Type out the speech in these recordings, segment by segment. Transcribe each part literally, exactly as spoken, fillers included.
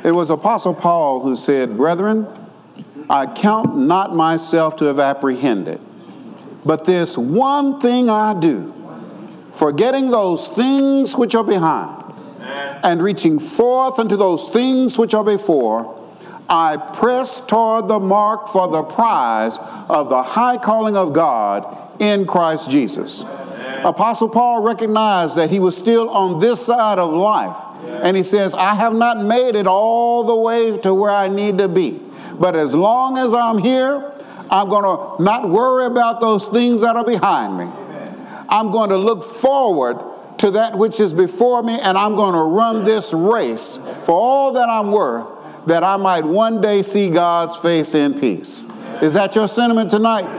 It was Apostle Paul who said, "Brethren, I count not myself to have apprehended, but this one thing I do, forgetting those things which are behind, and reaching forth unto those things which are before, I press toward the mark for the prize of the high calling of God in Christ Jesus." Apostle Paul recognized that he was still on this side of life. And he says, I have not made it all the way to where I need to be. But as long as I'm here, I'm going to not worry about those things that are behind me. I'm going to look forward to that which is before me, and I'm going to run this race for all that I'm worth, that I might one day see God's face in peace. Is that your sentiment tonight?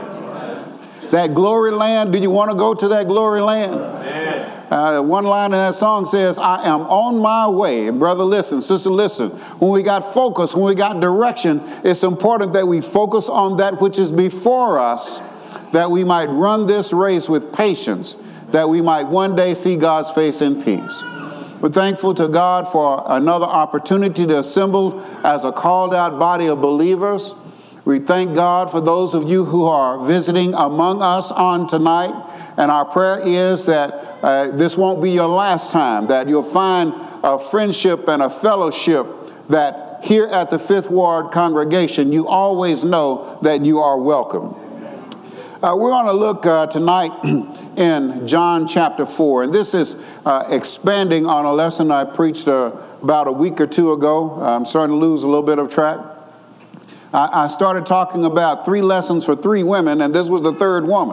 That glory land, do you want to go to that glory land? Uh, one line in that song says, I am on my way. And brother, listen, sister, listen. When we got focus, when we got direction, it's important that we focus on that which is before us, that we might run this race with patience, that we might one day see God's face in peace. We're thankful to God for another opportunity to assemble as a called out body of believers. We thank God for those of you who are visiting among us on tonight. And our prayer is that uh, this won't be your last time, that you'll find a friendship and a fellowship that here at the Fifth Ward congregation, you always know that you are welcome. Uh, we're going to look uh, tonight in John chapter four. And this is uh, expanding on a lesson I preached uh, about a week or two ago. I'm starting to lose a little bit of track. I, I started talking about three lessons for three women, and this was the third woman.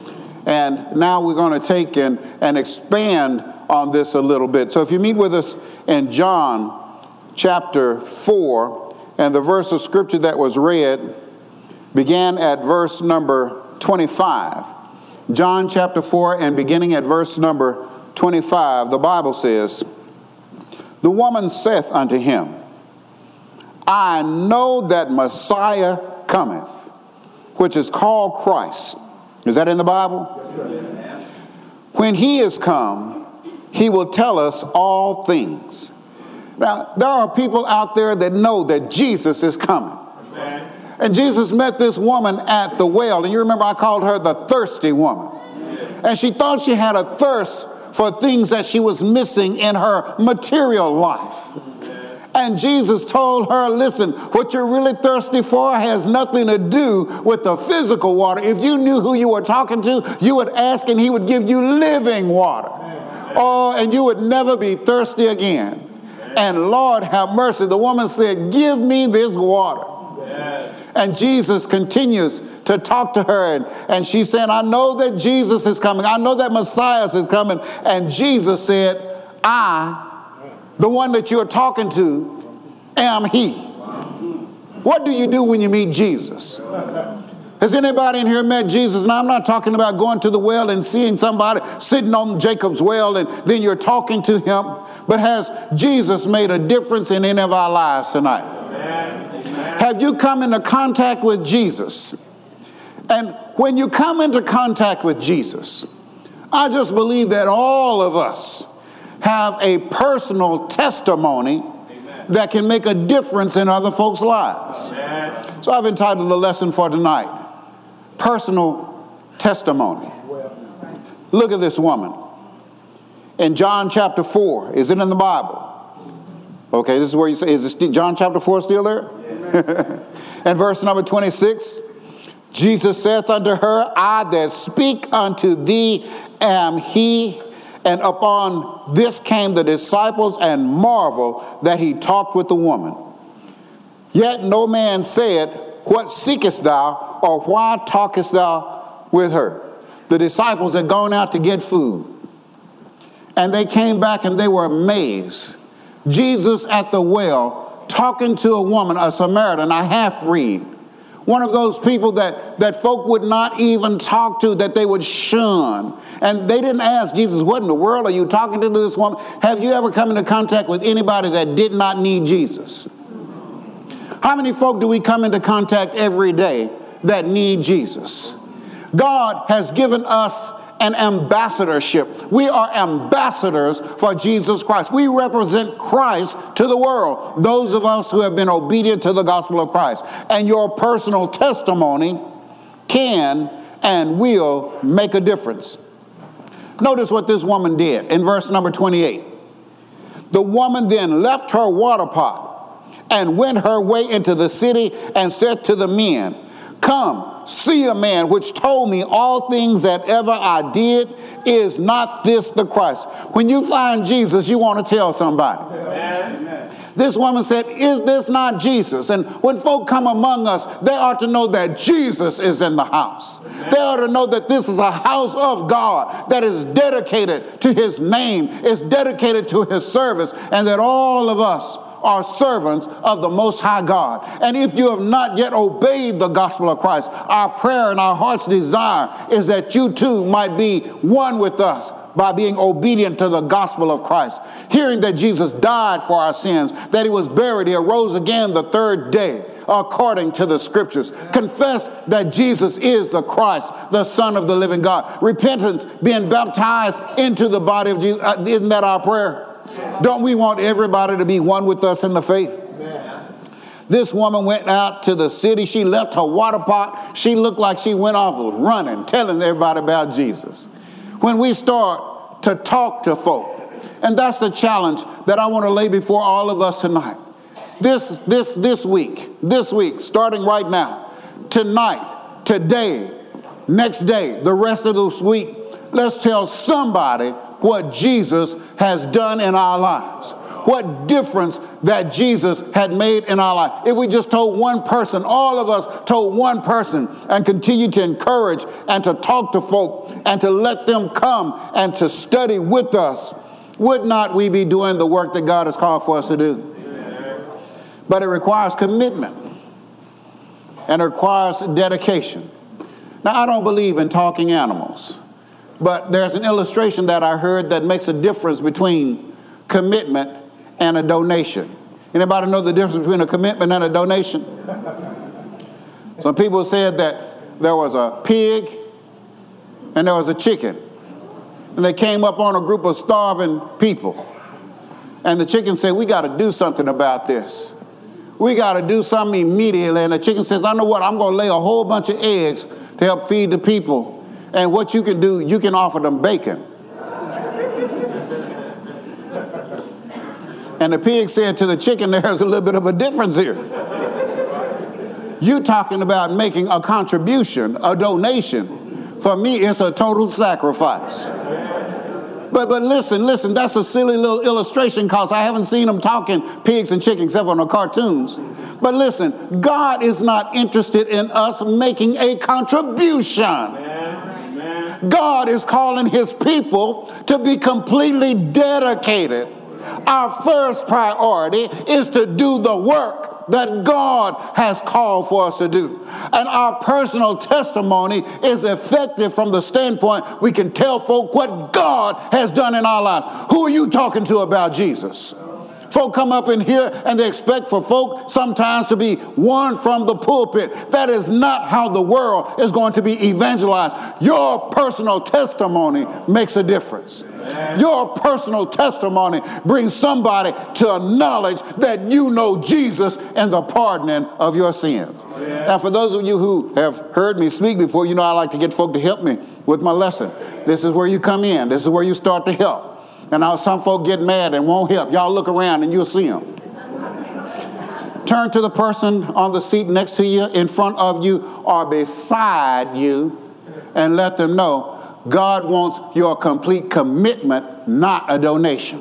And now we're going to take and, and expand on this a little bit. So if you meet with us in John chapter four, and the verse of scripture that was read began at verse number twenty-five. John chapter four and beginning at verse number twenty-five, the Bible says, "The woman saith unto him, I know that Messiah cometh, which is called Christ." Is that in the Bible? "When he is come, he will tell us all things." Now, there are people out there that know that Jesus is coming. Amen. And Jesus met this woman at the well. And you remember I called her the thirsty woman. And she thought she had a thirst for things that she was missing in her material life. And Jesus told her, listen, what you're really thirsty for has nothing to do with the physical water. If you knew who you were talking to, you would ask and he would give you living water. Oh, and you would never be thirsty again. And Lord have mercy, the woman said, give me this water. And Jesus continues to talk to her. And, and she said, I know that Jesus is coming. I know that Messiah is coming. And Jesus said, I, the one that you're talking to, am he. What do you do when you meet Jesus? Has anybody in here met Jesus? Now, I'm not talking about going to the well and seeing somebody sitting on Jacob's well and then you're talking to him. But has Jesus made a difference in any of our lives tonight? Amen. Have you come into contact with Jesus? And when you come into contact with Jesus, I just believe that all of us have a personal testimony that can make a difference in other folks' lives. Amen. So I've entitled the lesson for tonight, Personal Testimony. Look at this woman. In John chapter four, is it in the Bible? Okay, this is where you say, is it st- John chapter four still there? And verse number twenty-six, Jesus saith unto her, I that speak unto thee am he. And upon this came the disciples and marveled that he talked with the woman. Yet no man said, what seekest thou, or why talkest thou with her? The disciples had gone out to get food. And they came back and they were amazed. Jesus at the well talking to a woman, a Samaritan, a half-breed. One of those people that, that folk would not even talk to, that they would shun. And they didn't ask Jesus, what in the world are you talking to this woman? Have you ever come into contact with anybody that did not need Jesus? How many folk do we come into contact every day that need Jesus? God has given us an ambassadorship. We are ambassadors for Jesus Christ. We represent Christ to the world, those of us who have been obedient to the gospel of Christ. And your personal testimony can and will make a difference. Notice what this woman did in verse number twenty-eight. The woman then left her water pot and went her way into the city and said to the men, "Come, see a man which told me all things that ever I did. Is not this the Christ?" When you find Jesus, you want to tell somebody. Amen. This woman said, "Is this not Jesus?" And when folk come among us, they ought to know that Jesus is in the house. Amen. They ought to know that this is a house of God that is dedicated to his name, is dedicated to his service, and that all of us are servants of the Most High God. And if you have not yet obeyed the gospel of Christ, our prayer and our heart's desire is that you too might be one with us by being obedient to the gospel of Christ. Hearing that Jesus died for our sins, that he was buried, he arose again the third day, according to the scriptures. Confess that Jesus is the Christ, the Son of the living God. Repentance, being baptized into the body of Jesus. Uh, isn't that our prayer? Don't we want everybody to be one with us in the faith? Amen. This woman went out to the city. She left her water pot. She looked like she went off running, telling everybody about Jesus. When we start to talk to folk, and that's the challenge that I want to lay before all of us tonight. This, this, this week, this week, starting right now, tonight, today, next day, the rest of this week, let's tell somebody what Jesus has done in our lives. What difference that Jesus had made in our life. If we just told one person, all of us told one person, and continue to encourage and to talk to folk and to let them come and to study with us, would not we be doing the work that God has called for us to do? But it requires commitment and it requires dedication. Now, I don't believe in talking animals. But there's an illustration that I heard that makes a difference between commitment and a donation. Anybody know the difference between a commitment and a donation? Some people said that there was a pig and there was a chicken. And they came up on a group of starving people. And the chicken said, "We got to do something about this. We got to do something immediately." And the chicken says, "I know what, I'm going to lay a whole bunch of eggs to help feed the people. And what you can do, you can offer them bacon." And the pig said to the chicken, "There's a little bit of a difference here. You talking about making a contribution, a donation. For me, it's a total sacrifice." But but listen, listen, that's a silly little illustration because I haven't seen them talking pigs and chickens except on the cartoons. But listen, God is not interested in us making a contribution. God is calling his people to be completely dedicated. Our first priority is to do the work that God has called for us to do. And our personal testimony is effective from the standpoint we can tell folk what God has done in our lives. Who are you talking to about Jesus? Folk come up in here and they expect for folk sometimes to be won from the pulpit. That is not how the world is going to be evangelized. Your personal testimony makes a difference. Amen. Your personal testimony brings somebody to a knowledge that you know Jesus and the pardoning of your sins. Amen. Now, for those of you who have heard me speak before, you know I like to get folk to help me with my lesson. This is where you come in. This is where you start to help. And now some folk get mad and won't help. Y'all look around and you'll see them. Turn to the person on the seat next to you, in front of you, or beside you, and let them know God wants your complete commitment, not a donation.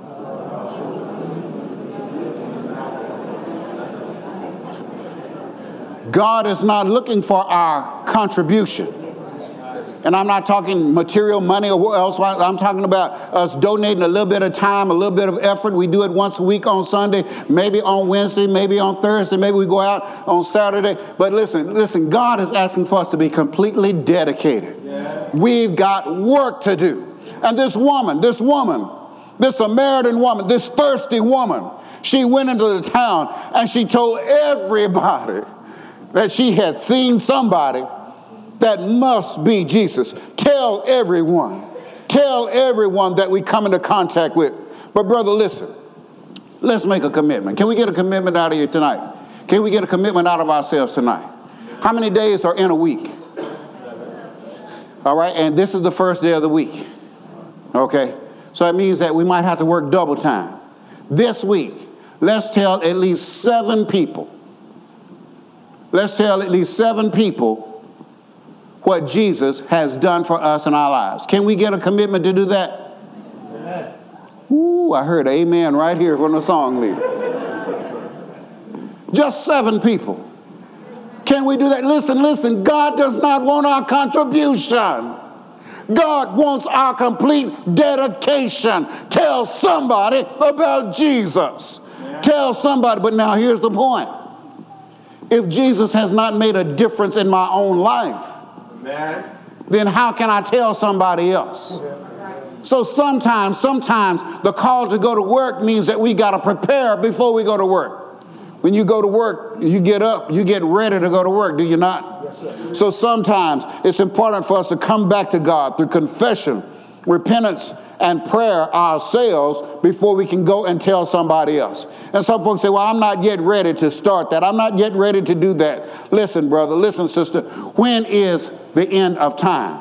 God is not looking for our contribution. And I'm not talking material money or what else. I'm talking about us donating a little bit of time, a little bit of effort. We do it once a week on Sunday, maybe on Wednesday, maybe on Thursday, maybe we go out on Saturday. But listen, listen, God is asking for us to be completely dedicated. Yeah. We've got work to do. And this woman, this woman, this Samaritan woman, this thirsty woman, she went into the town and she told everybody that she had seen somebody that must be Jesus. Tell everyone. Tell everyone that we come into contact with. But brother, listen. Let's make a commitment. Can we get a commitment out of you tonight? Can we get a commitment out of ourselves tonight? How many days are in a week? All right, and this is the first day of the week. Okay, so it means that we might have to work double time. This week, let's tell at least seven people. Let's tell at least seven people what Jesus has done for us in our lives. Can we get a commitment to do that? Amen. Ooh, I heard amen right here from the song leader. Just seven people. Can we do that? Listen, listen, God does not want our contribution. God wants our complete dedication. Tell somebody about Jesus. Yeah. Tell somebody. But now here's the point. If Jesus has not made a difference in my own life, Amen. Then how can I tell somebody else? Yeah. So sometimes, sometimes the call to go to work means that we got to prepare before we go to work. When you go to work, you get up, you get ready to go to work, do you not? Yes, sir. So sometimes it's important for us to come back to God through confession, repentance, and prayer ourselves before we can go and tell somebody else. And some folks say, well, I'm not yet ready to start that. I'm not yet ready to do that. Listen, brother, listen, sister. When is the end of time?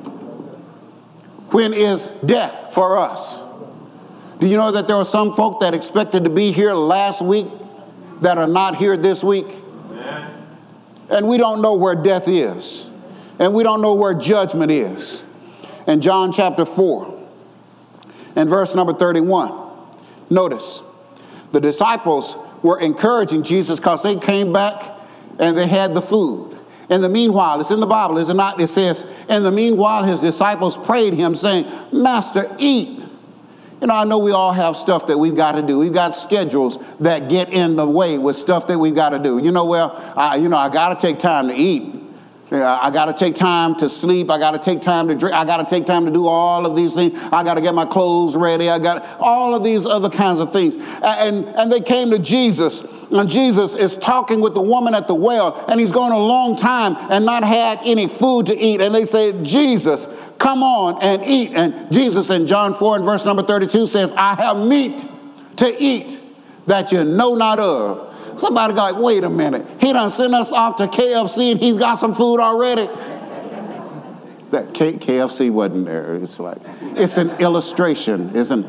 When is death for us? Do you know that there were some folk that expected to be here last week that are not here this week? Amen. And we don't know where death is. And we don't know where judgment is. In John chapter four and verse number thirty-one, notice the disciples were encouraging Jesus because they came back and they had the food. In the meanwhile, it's in the Bible, is it not? It says, in the meanwhile, his disciples prayed him saying, Master, eat. You know, I know we all have stuff that we've got to do. We've got schedules that get in the way with stuff that we've got to do. You know, well, I, you know, I got to take time to eat. I got to take time to sleep. I got to take time to drink. I got to take time to do all of these things. I got to get my clothes ready. I got all of these other kinds of things. And, and they came to Jesus, and Jesus is talking with the woman at the well, and he's gone a long time and not had any food to eat. And they say, Jesus, come on and eat. And Jesus in John four and verse number thirty-two says, I have meat to eat that you know not of. Somebody got, wait a minute. He done sent us off to K F C and he's got some food already. That K- KFC wasn't there. It's like, it's an illustration, isn't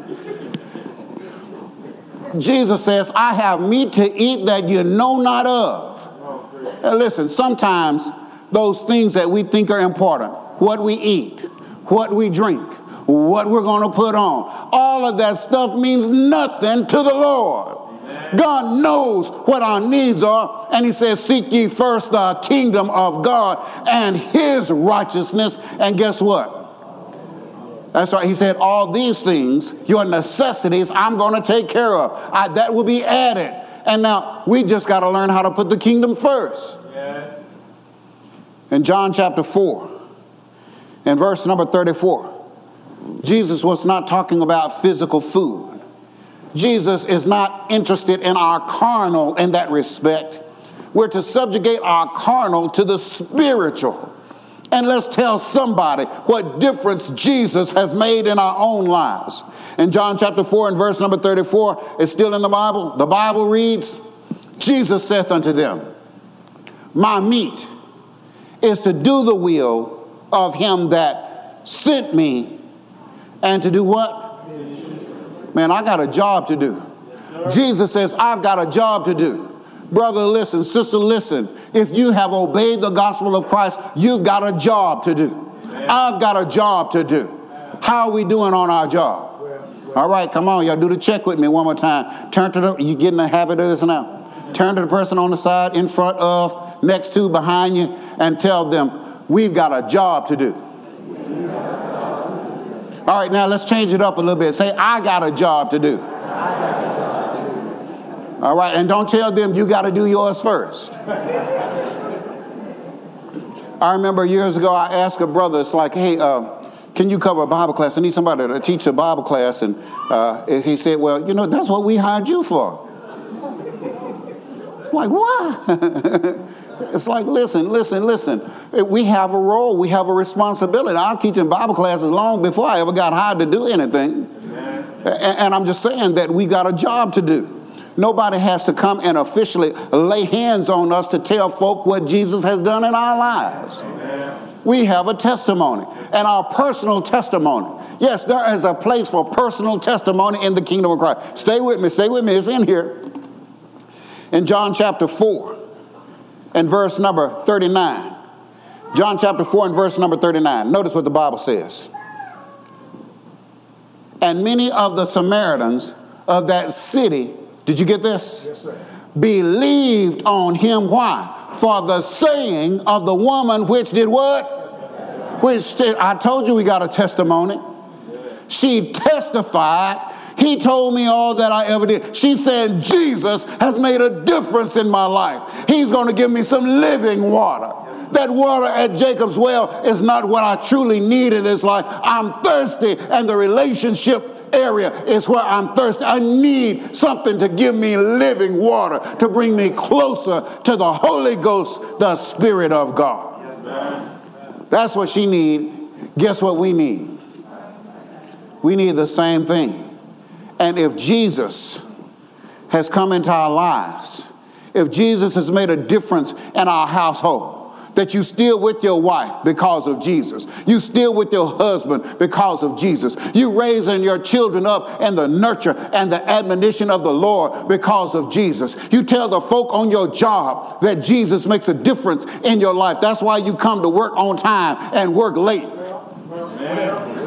it? Jesus says, I have meat to eat that you know not of. And listen, sometimes those things that we think are important, what we eat, what we drink, what we're going to put on, all of that stuff means nothing to the Lord. God knows what our needs are, and he says, seek ye first the kingdom of God and his righteousness. And guess what? That's right. He said, all these things, your necessities, I'm going to take care of. I, that will be added. And now we just got to learn how to put the kingdom first. Yes. In John chapter four, in verse number thirty-four, Jesus was not talking about physical food. Jesus is not interested in our carnal in that respect. We're to subjugate our carnal to the spiritual. And let's tell somebody what difference Jesus has made in our own lives. In John chapter four and verse number thirty-four, it's still in the Bible. The Bible reads, Jesus saith unto them, my meat is to do the will of him that sent me, and to do what? Man, I got a job to do. Yes, Jesus says, I've got a job to do. Brother, listen. Sister, listen. If you have obeyed the gospel of Christ, you've got a job to do. Amen. I've got a job to do. How are we doing on our job? Well, well. All right, come on. Y'all do the check with me one more time. Turn to the, you get in the habit of this now. Turn to the person on the side, in front of, next to, behind you, and tell them, we've got a job to do. All right, now let's change it up a little bit. Say, I got a job to do. All right, and don't tell them you got to do yours first. I remember years ago I asked a brother, it's like, hey, uh, can you cover a Bible class? I need somebody to teach a Bible class. And uh, he said, well, you know, that's what we hired you for. I'm like, what? It's like, listen, listen, listen. We have a role. We have a responsibility. I was teaching Bible classes long before I ever got hired to do anything. And I'm just saying that we got a job to do. Nobody has to come and officially lay hands on us to tell folk what Jesus has done in our lives. Amen. We have a testimony, and our personal testimony. Yes, there is a place for personal testimony in the kingdom of Christ. Stay with me, stay with me. It's in here. In John chapter four and verse number thirty-nine. John chapter four and verse number thirty-nine. Notice what the Bible says. And many of the Samaritans of that city, did you get this? Yes, sir. Believed on him. Why? For the saying of the woman which did what? Which did, I told you we got a testimony. She testified. He told me all that I ever did. She said, Jesus has made a difference in my life. He's going to give me some living water. That water at Jacob's well is not what I truly need in this life. I'm thirsty, and the relationship area is where I'm thirsty. I need something to give me living water, to bring me closer to the Holy Ghost, the Spirit of God. Yes, that's what she needs. Guess what we need? We need the same thing. And if Jesus has come into our lives, if Jesus has made a difference in our household, that you still with your wife because of Jesus. You still with your husband because of Jesus. You raising your children up in the nurture and the admonition of the Lord because of Jesus. You tell the folk on your job that Jesus makes a difference in your life. That's why you come to work on time and work late. Amen.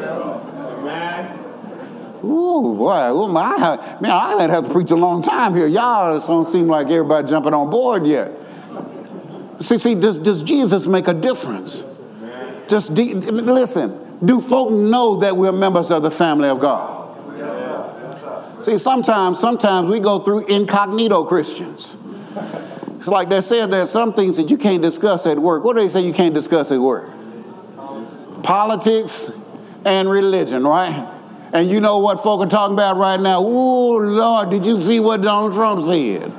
Ooh, boy, ooh, my, man, I didn't have to preach a long time here. Y'all don't seem like everybody jumping on board yet. See, see, does, does Jesus make a difference? Just de- listen, do folk know that we're members of the family of God? See, sometimes, sometimes we go through incognito Christians. It's like they said there's some things that you can't discuss at work. What do they say you can't discuss at work? Politics and religion, right? And you know what folk are talking about right now? Oh, Lord, did you see what Donald Trump said?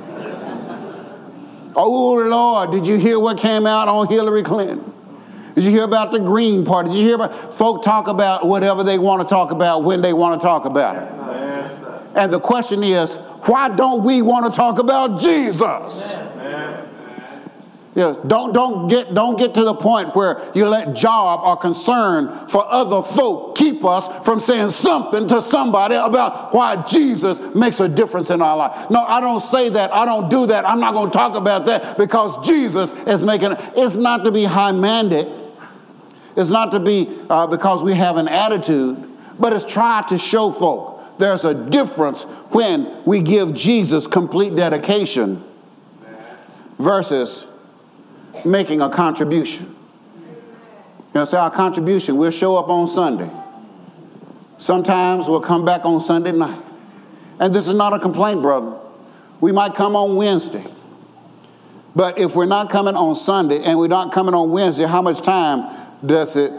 Oh, Lord, did you hear what came out on Hillary Clinton? Did you hear about the Green Party? Did you hear about folk talk about whatever they want to talk about when they want to talk about it? And the question is, why don't we want to talk about Jesus? Yes, don't don't get don't get to the point where you let job or concern for other folk keep us from saying something to somebody about why Jesus makes a difference in our life. No, I don't say that. I don't do that. I'm not going to talk about that because Jesus is making it. It's not to be high-minded. It's not to be uh, because we have an attitude, but it's try to show folk there's a difference when we give Jesus complete dedication versus making a contribution. You know, say our contribution, we'll show up on Sunday. Sometimes we'll come back on Sunday night. And this is not a complaint, brother. We might come on Wednesday. But if we're not coming on Sunday and we're not coming on Wednesday, how much time does it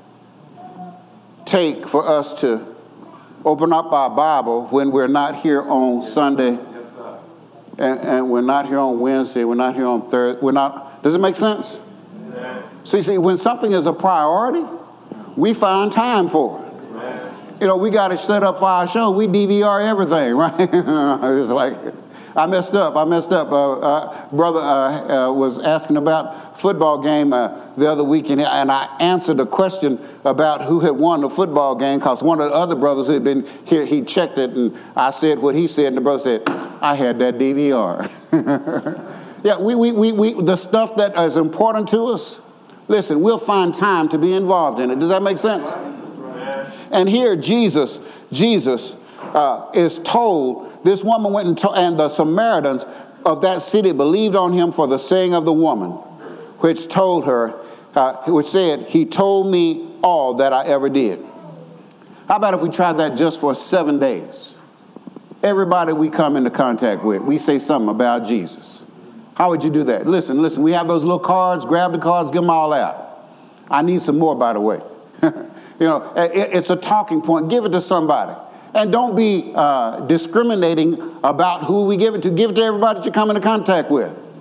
take for us to open up our Bible when we're not here on Sunday? And, and we're not here on Wednesday, we're not here on Thursday, we're not, does it make sense? Amen. See, see, when something is a priority, we find time for it. Amen. You know, we got it set up for our show, we D V R everything, right? It's like, I messed up, I messed up. Uh, uh, brother uh, uh, was asking about football game uh, the other weekend, and I answered a question about who had won the football game because one of the other brothers had been here, he checked it, and I said what he said, and the brother said, I had that D V R. Yeah, we, we, we, we, the stuff that is important to us, listen, we'll find time to be involved in it. Does that make sense? And here Jesus, Jesus uh, is told, this woman went and, to, and the Samaritans of that city believed on him for the saying of the woman, which told her, uh, which said, he told me all that I ever did. How about if we tried that just for seven days? Everybody we come into contact with, we say something about Jesus. How would you do that? Listen, listen, we have those little cards. Grab the cards, give them all out. I need some more, by the way. You know, it, it's a talking point. Give it to somebody. And don't be uh, discriminating about who we give it to. Give it to everybody that you come into contact with.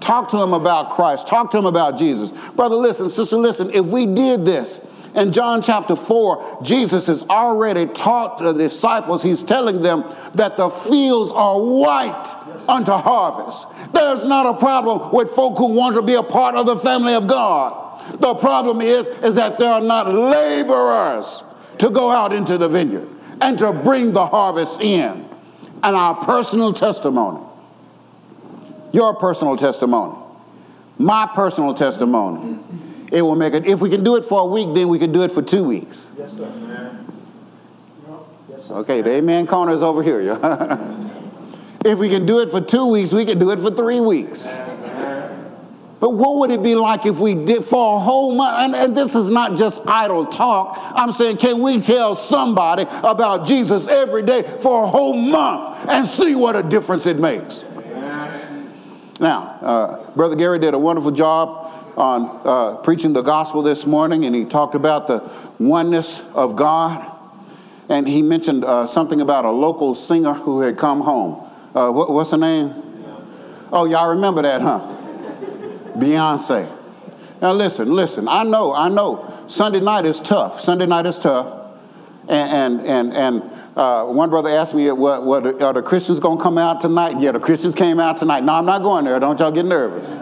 Talk to them about Christ. Talk to them about Jesus. Brother, listen, sister, listen, if we did this, in John chapter four, Jesus has already taught the disciples, he's telling them that the fields are white unto harvest. There's not a problem with folk who want to be a part of the family of God. The problem is, is that there are not laborers to go out into the vineyard and to bring the harvest in. And our personal testimony, your personal testimony, my personal testimony, it will make it. If we can do it for a week, then we can do it for two weeks. Yes, sir. Yes, sir. Okay, the amen corner is over here. If we can do it for two weeks, we can do it for three weeks. But what would it be like if we did for a whole month? And, and this is not just idle talk. I'm saying, can we tell somebody about Jesus every day for a whole month and see what a difference it makes? Now, uh, Brother Gary did a wonderful job on uh, preaching the gospel this morning, and he talked about the oneness of God. And he mentioned uh, something about a local singer who had come home. Uh, what, what's her name? Oh, y'all remember that, huh? Beyonce. Now listen, listen, I know, I know Sunday night is tough. Sunday night is tough. And and and, and uh, one brother asked me, what, what, are the Christians going to come out tonight? Yeah, the Christians came out tonight. No, I'm not going there. Don't y'all get nervous.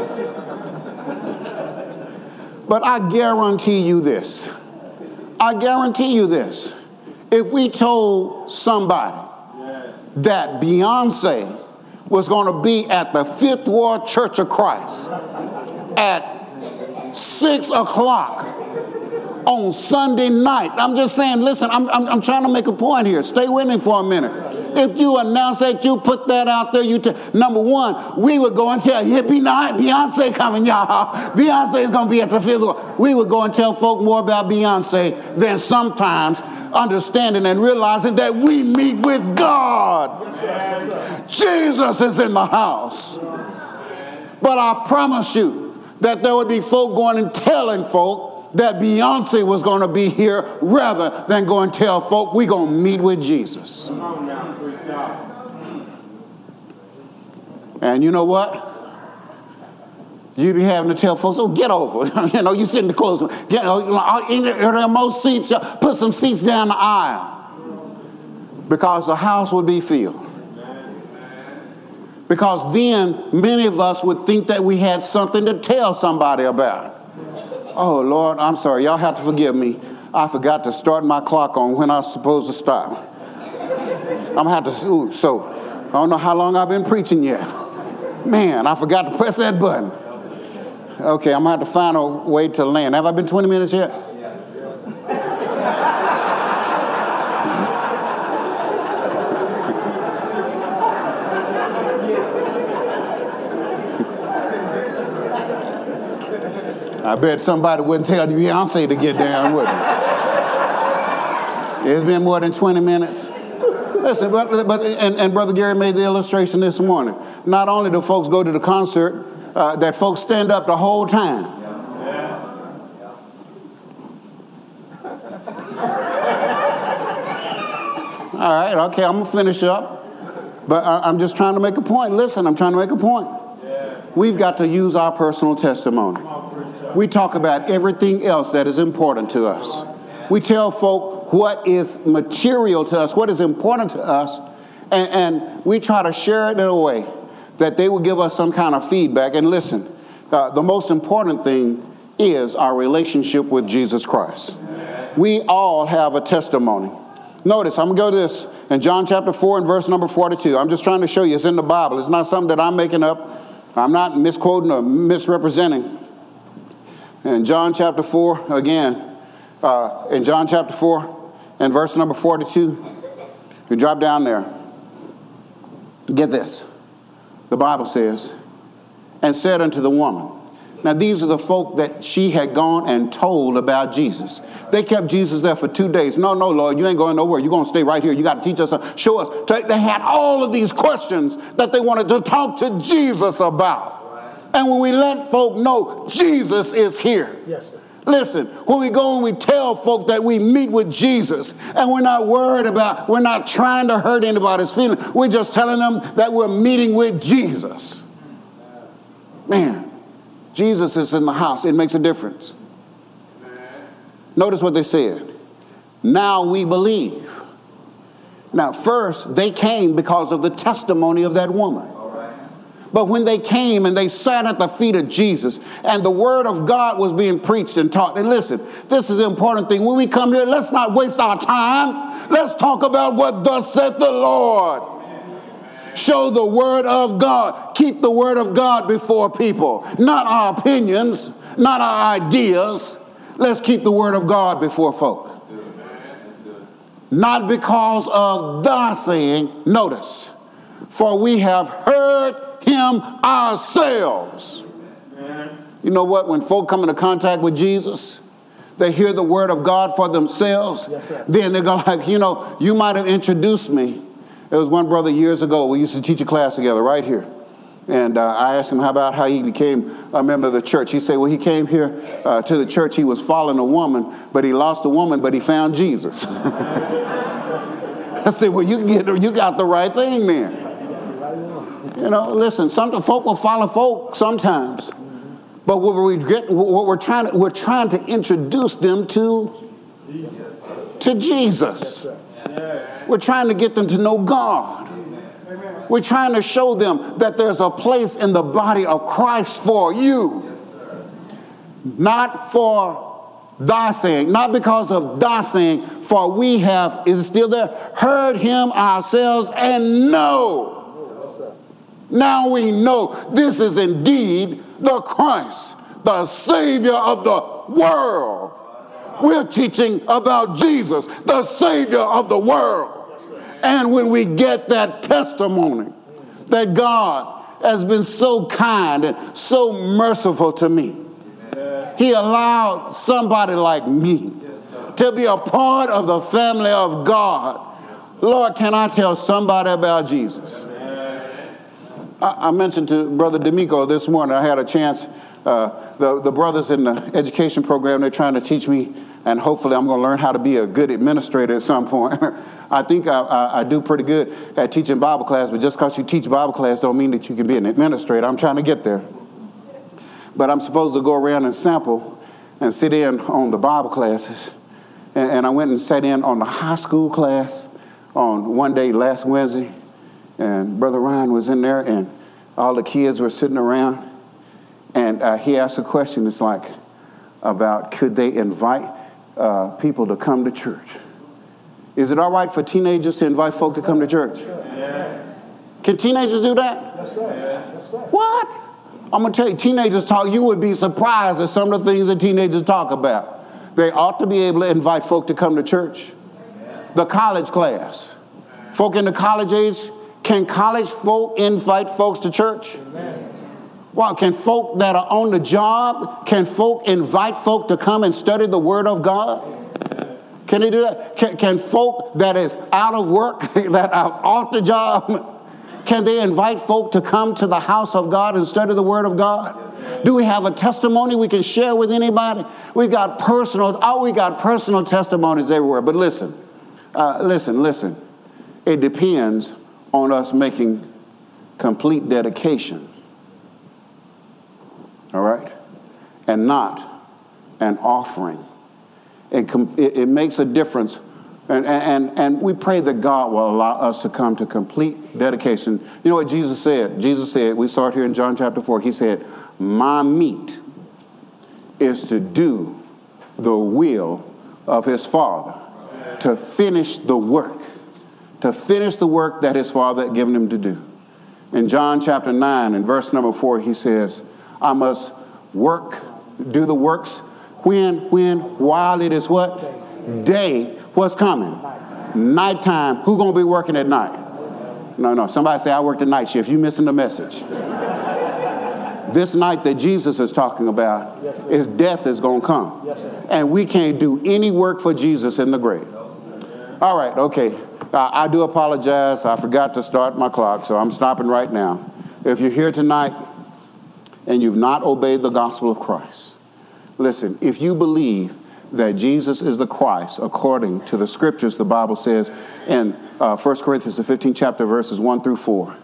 But I guarantee you this. I guarantee you this. If we told somebody that Beyonce was going to be at the Fifth Ward Church of Christ at six o'clock on Sunday night. I'm just saying, listen, I'm, I'm, I'm trying to make a point here. Stay with me for a minute. If you announce that, you put that out there, you t- number one, we would go and tell, yeah, Beyonce coming, y'all. Beyonce is going to be at the Fifth Ward. We would go and tell folk more about Beyonce than sometimes understanding and realizing that we meet with God. Yes, sir. Yes, sir. Jesus is in the house. But I promise you that there would be folk going and telling folk that Beyonce was going to be here rather than go and tell folk we're going to meet with Jesus. And you know what? You be having to tell folks, oh, get over. you know, you sit in the close one. Get, you know, in the most seats, put some seats down the aisle. Because the house would be filled. Because then many of us would think that we had something to tell somebody about. Oh, Lord, I'm sorry. Y'all have to forgive me. I forgot to start my clock on when I was supposed to stop. I'm going to have to, ooh, so I don't know how long I've been preaching yet. Man, I forgot to press that button. Okay, I'm going to have to find a way to land. Have I been twenty minutes yet? I bet somebody wouldn't tell Beyonce to get down, would it? It's been more than twenty minutes. Listen, but, but and, and Brother Gary made the illustration this morning. Not only do folks go to the concert, uh, that folks stand up the whole time. Yeah. All right, okay, I'm going to finish up. But I, I'm just trying to make a point. Listen, I'm trying to make a point. Yeah. We've got to use our personal testimony. We talk about everything else that is important to us. We tell folk what is material to us, what is important to us, and, and we try to share it in a way that they will give us some kind of feedback. And listen, uh, the most important thing is our relationship with Jesus Christ. We all have a testimony. Notice, I'm going to go to this in John chapter four and verse number forty-two. I'm just trying to show you it's in the Bible. It's not something that I'm making up. I'm not misquoting or misrepresenting. In John chapter four, again, uh, in John chapter four and verse number forty-two, you drop down there. Get this. The Bible says, and said unto the woman. Now, these are the folk that she had gone and told about Jesus. They kept Jesus there for two days. No, no, Lord, you ain't going nowhere. You're going to stay right here. You got to teach us, show us. They had all of these questions that they wanted to talk to Jesus about. And when we let folk know Jesus is here. Yes, sir. Listen, when we go and we tell folk that we meet with Jesus and we're not worried about, we're not trying to hurt anybody's feelings. We're just telling them that we're meeting with Jesus. Man, Jesus is in the house. It makes a difference. Notice what they said. Now we believe. Now, first, they came because of the testimony of that woman. But when they came and they sat at the feet of Jesus and the word of God was being preached and taught. And listen, this is the important thing. When we come here, let's not waste our time. Let's talk about what thus saith the Lord. Show the word of God. Keep the word of God before people. Not our opinions, not our ideas. Let's keep the word of God before folk. Not because of thy saying, notice, for we have heard him ourselves. You know what? When folk come into contact with Jesus, they hear the word of God for themselves. Yes, then they go like, you know, you might have introduced me. There was one brother years ago. We used to teach a class together right here. And uh, I asked him how about how he became a member of the church. He said, well, he came here uh, to the church. He was following a woman, but he lost a woman, but he found Jesus. I said, well, you get you got the right thing then. You know, listen, some folk will follow folk sometimes. But what we're getting, what we're trying to, we're trying to introduce them to, to Jesus. We're trying to get them to know God. We're trying to show them that there's a place in the body of Christ for you. Not for thy saying, not because of thy saying, for we have, is it still there? Heard him ourselves and know. Now we know this is indeed the Christ, the Savior of the world. We're teaching about Jesus, the Savior of the world. And when we get that testimony that God has been so kind and so merciful to me, he allowed somebody like me to be a part of the family of God. Lord, can I tell somebody about Jesus? I mentioned to Brother D'Amico this morning, I had a chance, uh, the, the brothers in the education program, they're trying to teach me, and hopefully I'm going to learn how to be a good administrator at some point. I think I, I, I do pretty good at teaching Bible class, but just because you teach Bible class don't mean that you can be an administrator. I'm trying to get there. But I'm supposed to go around and sample and sit in on the Bible classes. And, and I went and sat in on the high school class on one day last Wednesday. And Brother Ryan was in there, and all the kids were sitting around. And uh, he asked a question. It's like about could they invite uh, people to come to church? Is it all right for teenagers to invite folk to come to church? Yeah. Can teenagers do that? Yes, sir. Yes, sir. What? I'm going to tell you, teenagers talk, you would be surprised at some of the things that teenagers talk about. They ought to be able to invite folk to come to church. The college class. Folk in the college age, can college folk invite folks to church? Amen. Well, can folk that are on the job, can folk invite folk to come and study the Word of God? Amen. Can they do that? Can, can folk that is out of work, that are off the job, can they invite folk to come to the house of God and study the Word of God? Yes, do we have a testimony we can share with anybody? We got personal, oh, we got personal testimonies everywhere. But listen, uh, listen, listen. It depends on us making complete dedication, all right, and not an offering. It, it, it makes a difference, and, and, and we pray that God will allow us to come to complete dedication. You know what Jesus said? Jesus said, we saw it here in John chapter four, he said, my meat is to do the will of his Father, to finish the work. To finish the work that his Father had given him to do. In John chapter nine and verse number four, he says, I must work, do the works when, when, while it is what? Day. What's coming? Nighttime. Who's going to be working at night? No, no. Somebody say, I work the night shift. You missing the message. This night that Jesus is talking about is death is going to come. And we can't do any work for Jesus in the grave. All right, okay. Uh, I do apologize. I forgot to start my clock, so I'm stopping right now. If you're here tonight and you've not obeyed the gospel of Christ, listen, if you believe that Jesus is the Christ, according to the scriptures, the Bible says in uh, First Corinthians, the fifteenth chapter, verses one through four,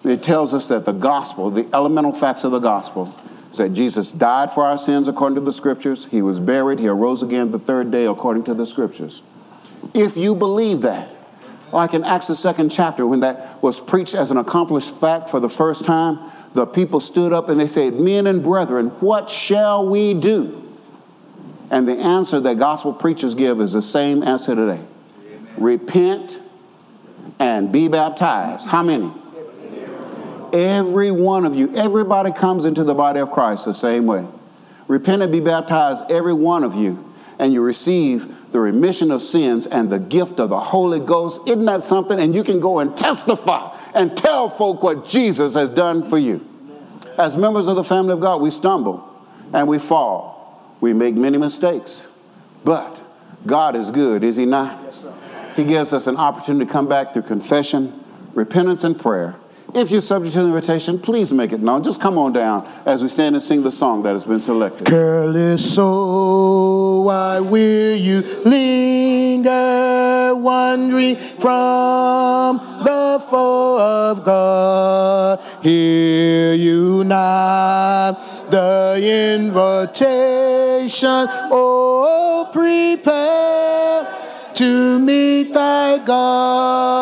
It tells us that the gospel, the elemental facts of the gospel, is that Jesus died for our sins according to the scriptures. He was buried. He arose again the third day according to the scriptures. If you believe that, like in Acts the second chapter, when that was preached as an accomplished fact for the first time, the people stood up and they said, men and brethren, what shall we do? And the answer that gospel preachers give is the same answer today. Amen. Repent and be baptized. How many? Every one of you. Everybody comes into the body of Christ the same way. Repent and be baptized, every one of you, and you receive the remission of sins and the gift of the Holy Ghost. Isn't that something? And you can go and testify and tell folk what Jesus has done for you. As members of the family of God, we stumble and we fall. We make many mistakes. But God is good, is he not? Yes, sir. He gives us an opportunity to come back through confession, repentance, and prayer. If you're subject to the invitation, please make it known. Just come on down as we stand and sing the song that has been selected. Careless soul, why will you linger, wandering from the foe of God? Hear you not the invitation, oh, prepare to meet thy God.